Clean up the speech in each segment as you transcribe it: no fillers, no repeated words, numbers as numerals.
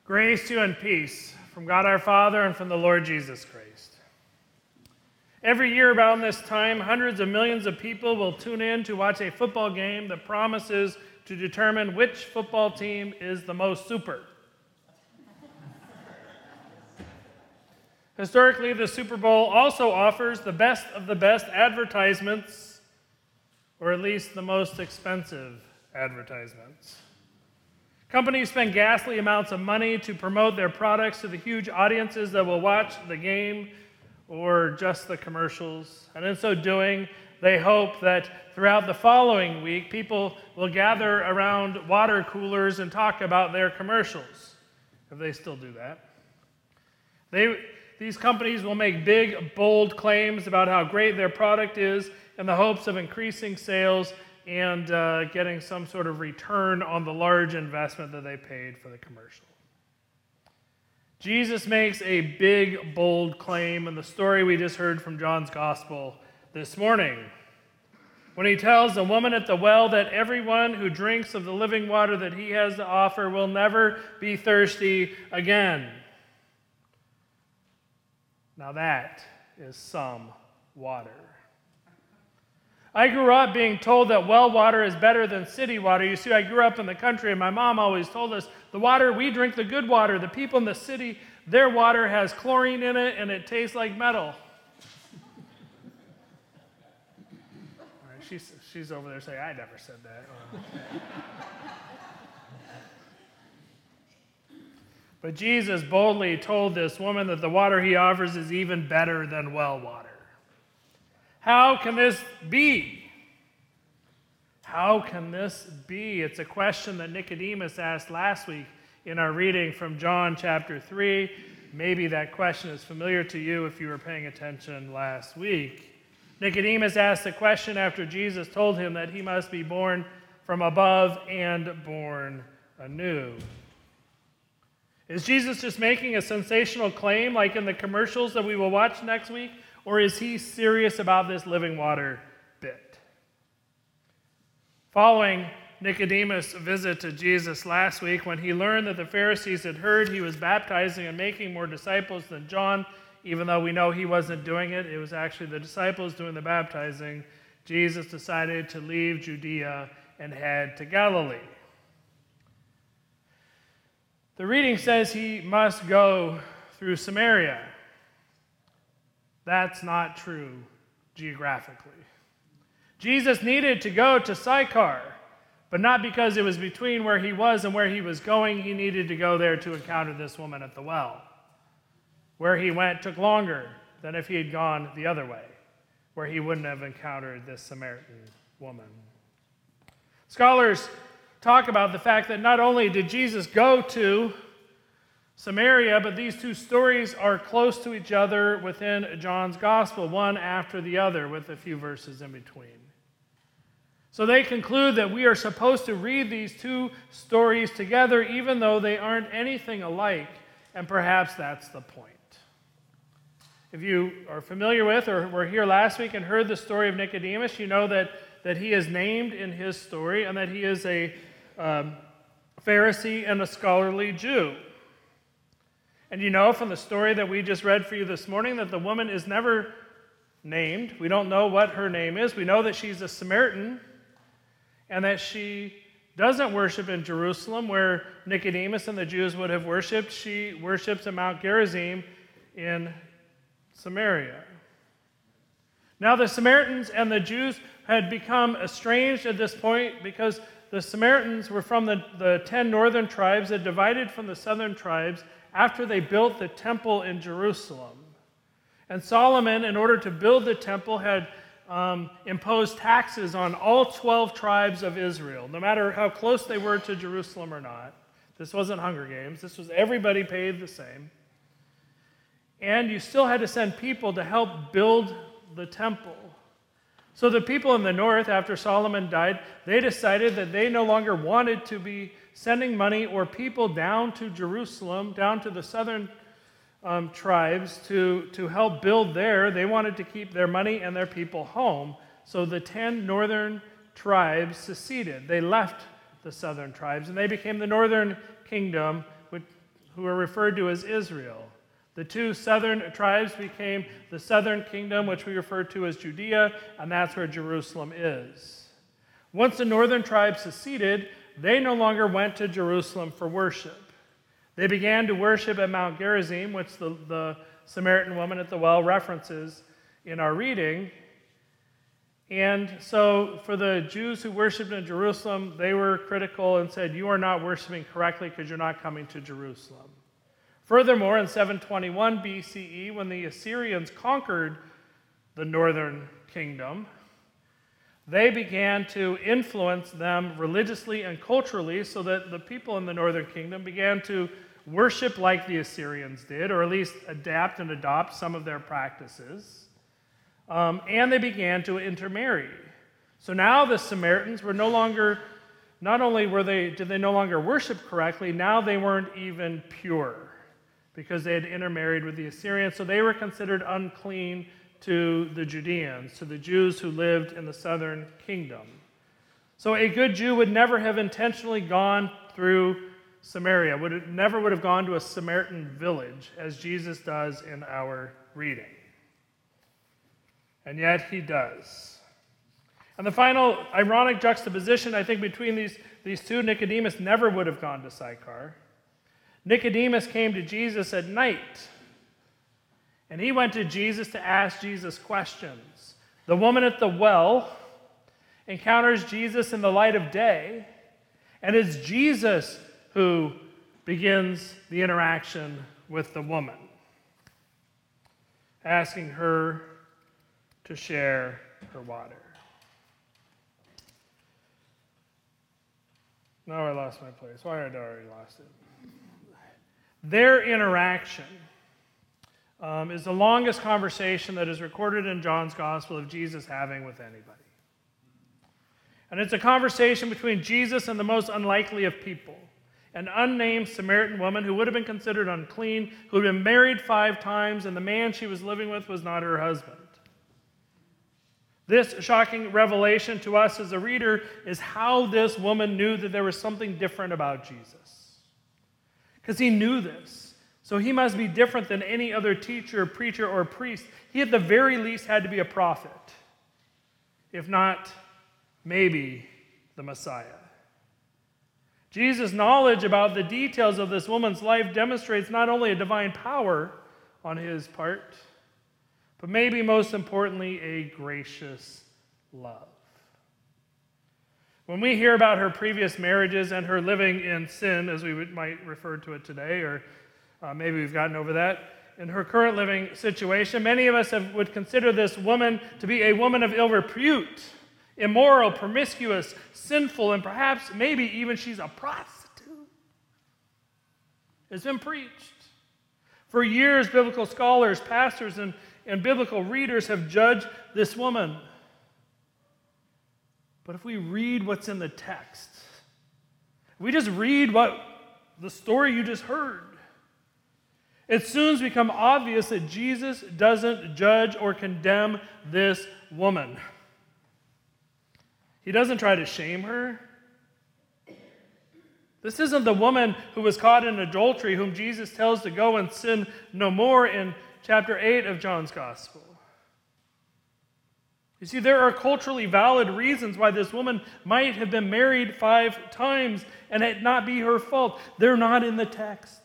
Grace to you and peace from God our Father and from the Lord Jesus Christ. Every year around this time, hundreds of millions of people will tune in to watch a football game that promises to determine which football team is the most super. Historically, the Super Bowl also offers the best of the best advertisements, or at least the most expensive advertisements. Companies spend ghastly amounts of money to promote their products to the huge audiences that will watch the game or just the commercials. And in so doing, they hope that throughout the following week, people will gather around water coolers and talk about their commercials, if they still do that. These companies will make big, bold claims about how great their product is in the hopes of increasing sales and getting some sort of return on the large investment that they paid for the commercial. Jesus makes a big, bold claim in the story we just heard from John's Gospel this morning, when he tells the woman at the well that everyone who drinks of the living water that he has to offer will never be thirsty again. Now that is some water. I grew up being told that well water is better than city water. You see, I grew up in the country, and my mom always told us, the water, we drink the good water. The people in the city, their water has chlorine in it, and it tastes like metal. All right, she's over there saying, I never said that. But Jesus boldly told this woman that the water he offers is even better than well water. How can this be? How can this be? It's a question that Nicodemus asked last week in our reading from John chapter 3. Maybe that question is familiar to you if you were paying attention last week. Nicodemus asked the question after Jesus told him that he must be born from above and born anew. Is Jesus just making a sensational claim like in the commercials that we will watch next week? Or is he serious about this living water bit? Following Nicodemus' visit to Jesus last week, when he learned that the Pharisees had heard he was baptizing and making more disciples than John, even though we know he wasn't doing it, it was actually the disciples doing the baptizing, Jesus decided to leave Judea and head to Galilee. The reading says he must go through Samaria. That's not true geographically. Jesus needed to go to Sychar, but not because it was between where he was and where he was going. He needed to go there to encounter this woman at the well. Where he went took longer than if he had gone the other way, where he wouldn't have encountered this Samaritan woman. Scholars talk about the fact that not only did Jesus go to Samaria, but these two stories are close to each other within John's Gospel, one after the other, with a few verses in between. So they conclude that we are supposed to read these two stories together, even though they aren't anything alike, and perhaps that's the point. If you are familiar with or were here last week and heard the story of Nicodemus, you know that he is named in his story and that he is a Pharisee and a scholarly Jew. And you know from the story that we just read for you this morning that the woman is never named. We don't know what her name is. We know that she's a Samaritan and that she doesn't worship in Jerusalem where Nicodemus and the Jews would have worshipped. She worships at Mount Gerizim in Samaria. Now the Samaritans and the Jews had become estranged at this point because the Samaritans were from the 10 northern tribes that divided from the southern tribes after they built the temple in Jerusalem. And Solomon, in order to build the temple, had imposed taxes on all 12 tribes of Israel, no matter how close they were to Jerusalem or not. This wasn't Hunger Games. This was everybody paid the same. And you still had to send people to help build the temple. So the people in the north, after Solomon died, they decided that they no longer wanted to be sending money or people down to Jerusalem, down to the southern tribes to help build there. They wanted to keep their money and their people home. So the 10 northern tribes seceded. They left the southern tribes, and they became the northern kingdom, who are referred to as Israel. The two southern tribes became the southern kingdom, which we refer to as Judea, and that's where Jerusalem is. Once the northern tribes seceded, they no longer went to Jerusalem for worship. They began to worship at Mount Gerizim, which the Samaritan woman at the well references in our reading. And so for the Jews who worshiped in Jerusalem, they were critical and said, "You are not worshiping correctly because you're not coming to Jerusalem." Furthermore, in 721 BCE, when the Assyrians conquered the northern kingdom, they began to influence them religiously and culturally so that the people in the northern kingdom began to worship like the Assyrians did, or at least adapt and adopt some of their practices. And they began to intermarry. So now the Samaritans were no longer, not only did they no longer worship correctly, now they weren't even pure because they had intermarried with the Assyrians. So they were considered unclean to the Judeans, to the Jews who lived in the southern kingdom. So a good Jew would never have intentionally gone through Samaria, never would have gone to a Samaritan village, as Jesus does in our reading. And yet he does. And the final ironic juxtaposition, I think, between these two, Nicodemus never would have gone to Sychar. Nicodemus came to Jesus at night, and he went to Jesus to ask Jesus questions. The woman at the well encounters Jesus in the light of day, and it's Jesus who begins the interaction with the woman, asking her to share her water. Now I lost my place. Why had I already lost it? Their interaction is the longest conversation that is recorded in John's Gospel of Jesus having with anybody. And it's a conversation between Jesus and the most unlikely of people, an unnamed Samaritan woman who would have been considered unclean, who had been married 5 times, and the man she was living with was not her husband. This shocking revelation to us as a reader is how this woman knew that there was something different about Jesus. Because he knew this. So he must be different than any other teacher, preacher, or priest. He at the very least had to be a prophet, if not maybe the Messiah. Jesus' knowledge about the details of this woman's life demonstrates not only a divine power on his part, but maybe most importantly, a gracious love. When we hear about her previous marriages and her living in sin, as we might refer to it today, or maybe we've gotten over that, in her current living situation, many of us would consider this woman to be a woman of ill repute, immoral, promiscuous, sinful, and perhaps maybe even she's a prostitute. It's been preached. For years, biblical scholars, pastors, and biblical readers have judged this woman. But if we read what's in the text, if we just read what the story you just heard, it soon becomes obvious that Jesus doesn't judge or condemn this woman. He doesn't try to shame her. This isn't the woman who was caught in adultery, whom Jesus tells to go and sin no more in chapter 8 of John's Gospel. You see, there are culturally valid reasons why this woman might have been married 5 times and it not be her fault. They're not in the text.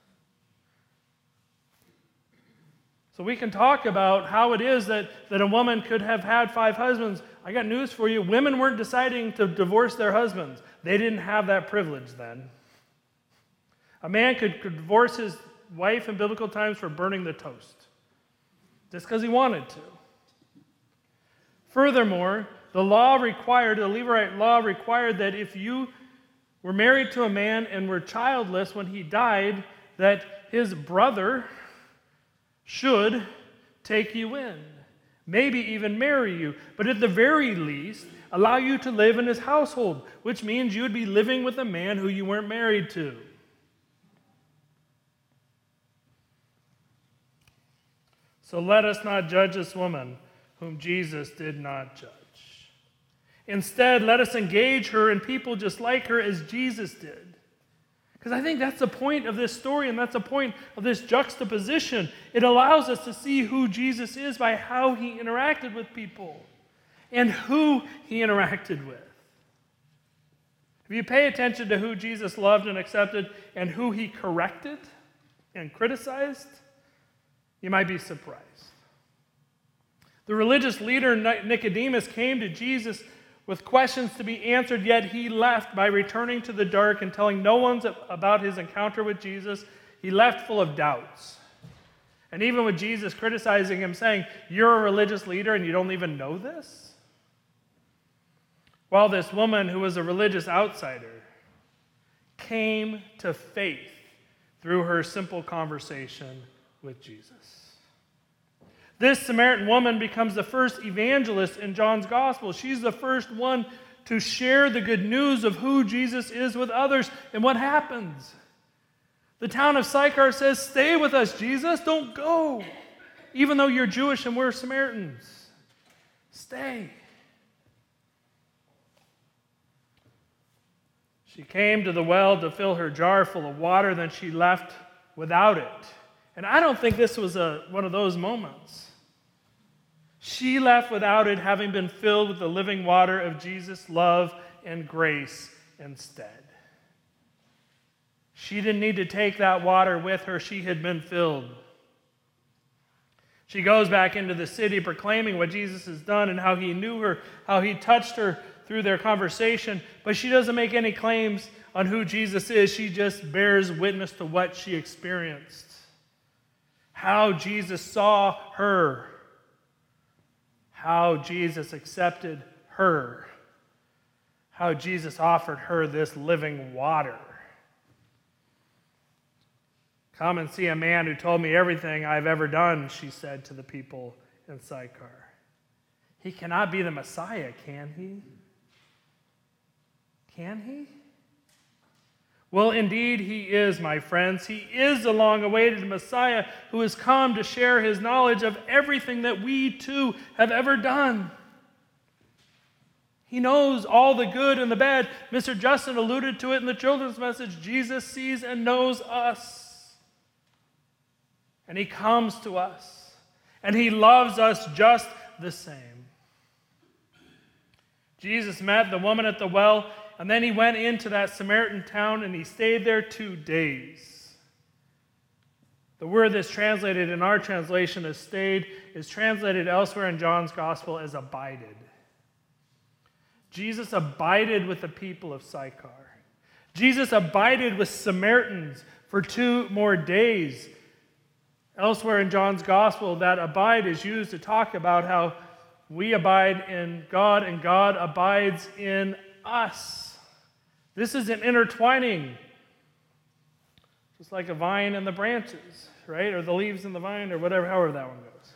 So we can talk about how it is that a woman could have had 5 husbands. I got news for you. Women weren't deciding to divorce their husbands. They didn't have that privilege then. A man could divorce his wife in biblical times for burning the toast, just because he wanted to. Furthermore, the Levirate law required that if you were married to a man and were childless when he died, that his brother should take you in, maybe even marry you, but at the very least, allow you to live in his household, which means you would be living with a man who you weren't married to. So let us not judge this woman whom Jesus did not judge. Instead, let us engage her and people just like her as Jesus did. Because I think that's the point of this story, and that's the point of this juxtaposition. It allows us to see who Jesus is by how he interacted with people and who he interacted with. If you pay attention to who Jesus loved and accepted and who he corrected and criticized, you might be surprised. The religious leader Nicodemus came to Jesus with questions to be answered, yet he left by returning to the dark and telling no one about his encounter with Jesus. He left full of doubts. And even with Jesus criticizing him, saying, "You're a religious leader and you don't even know this?" While this woman, who was a religious outsider, came to faith through her simple conversation with Jesus. This Samaritan woman becomes the first evangelist in John's gospel. She's the first one to share the good news of who Jesus is with others. And what happens? The town of Sychar says, "Stay with us, Jesus. Don't go. Even though you're Jewish and we're Samaritans. Stay." She came to the well to fill her jar full of water, then she left without it. And I don't think this was one of those moments. She left without it, having been filled with the living water of Jesus' love and grace instead. She didn't need to take that water with her. She had been filled. She goes back into the city proclaiming what Jesus has done and how he knew her, how he touched her through their conversation, but she doesn't make any claims on who Jesus is. She just bears witness to what she experienced. How Jesus saw her. How Jesus accepted her. How Jesus offered her this living water. "Come and see a man who told me everything I've ever done," she said to the people in Sychar. He cannot be the Messiah, can he? Can he? Well, indeed he is, my friends. He is the long-awaited Messiah who has come to share his knowledge of everything that we too have ever done. He knows all the good and the bad. Mr. Justin alluded to it in the children's message. Jesus sees and knows us. And he comes to us. And he loves us just the same. Jesus met the woman at the well, and then he went into that Samaritan town and he stayed there 2 days. The word that's translated in our translation as stayed is translated elsewhere in John's gospel as abided. Jesus abided with the people of Sychar. Jesus abided with Samaritans for 2 more days. Elsewhere in John's gospel, that abide is used to talk about how we abide in God and God abides in us. This is an intertwining, just like a vine and the branches, right? Or the leaves in the vine, or whatever, however that one goes.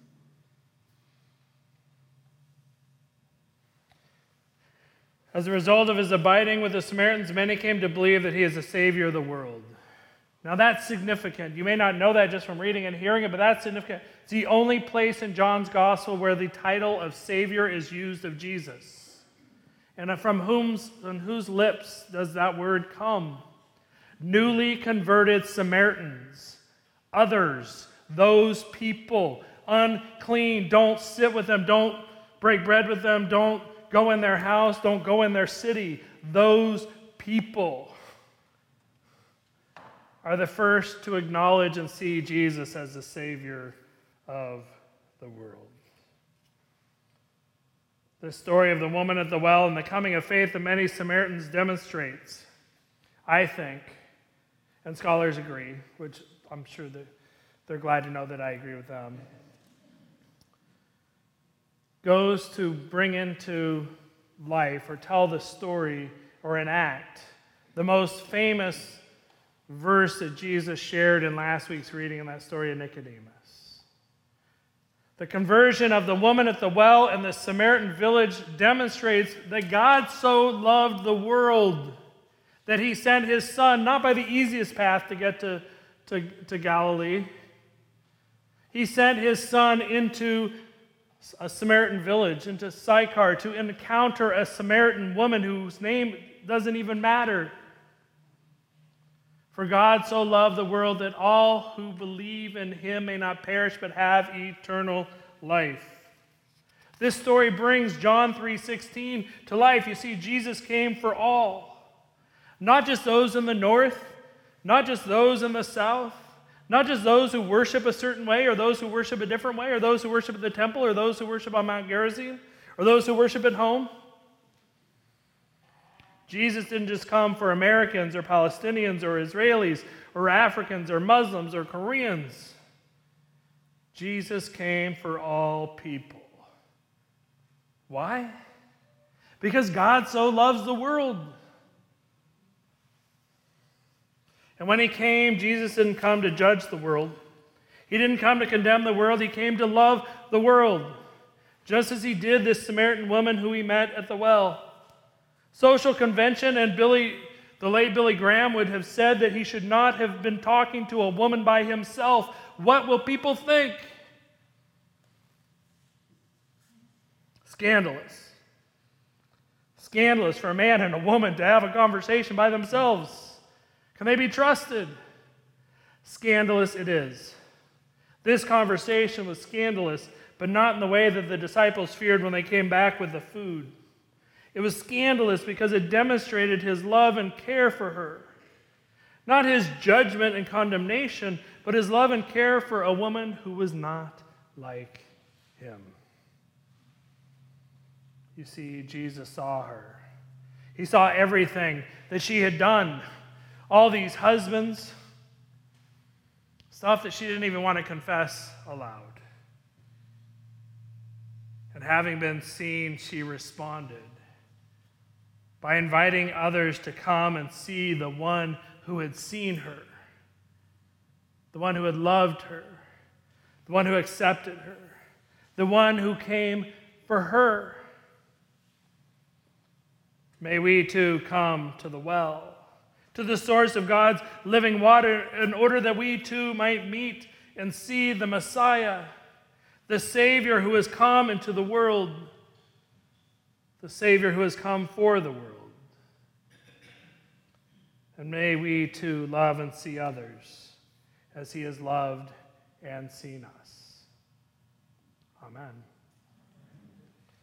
As a result of his abiding with the Samaritans, many came to believe that he is the Savior of the world. Now that's significant. You may not know that just from reading and hearing it, but that's significant. It's the only place in John's gospel where the title of Savior is used of Jesus. And from whose lips does that word come? Newly converted Samaritans, others, those people, unclean. Don't sit with them. Don't break bread with them. Don't go in their house. Don't go in their city. Those people are the first to acknowledge and see Jesus as the Savior of the world. The story of the woman at the well and the coming of faith of many Samaritans demonstrates, I think, and scholars agree, which I'm sure that they're glad to know that I agree with them, goes to bring into life or tell the story or enact the most famous verse that Jesus shared in last week's reading in that story of Nicodemus. The conversion of the woman at the well and the Samaritan village demonstrates that God so loved the world that he sent his son, not by the easiest path to get to Galilee. He sent his son into a Samaritan village, into Sychar, to encounter a Samaritan woman whose name doesn't even matter. For God so loved the world that all who believe in him may not perish but have eternal life. This story brings John 3:16 to life. You see, Jesus came for all. Not just those in the north, not just those in the south, not just those who worship a certain way, or those who worship a different way, or those who worship at the temple, or those who worship on Mount Gerizim, or those who worship at home. Jesus didn't just come for Americans or Palestinians or Israelis or Africans or Muslims or Koreans. Jesus came for all people. Why? Because God so loves the world. And when he came, Jesus didn't come to judge the world. He didn't come to condemn the world. He came to love the world, just as he did this Samaritan woman who he met at the well. Social convention and the late Billy Graham would have said that he should not have been talking to a woman by himself. What will people think? Scandalous. Scandalous for a man and a woman to have a conversation by themselves. Can they be trusted? Scandalous it is. This conversation was scandalous, but not in the way that the disciples feared when they came back with the food. It was scandalous because it demonstrated his love and care for her. Not his judgment and condemnation, but his love and care for a woman who was not like him. You see, Jesus saw her. He saw everything that she had done. All these husbands, stuff that she didn't even want to confess aloud. And having been seen, she responded by inviting others to come and see the one who had seen her, the one who had loved her, the one who accepted her, the one who came for her. May we too come to the well, to the source of God's living water, in order that we too might meet and see the Messiah, the Savior who has come into the world, the Savior who has come for the world. And may we too love and see others as he has loved and seen us. Amen.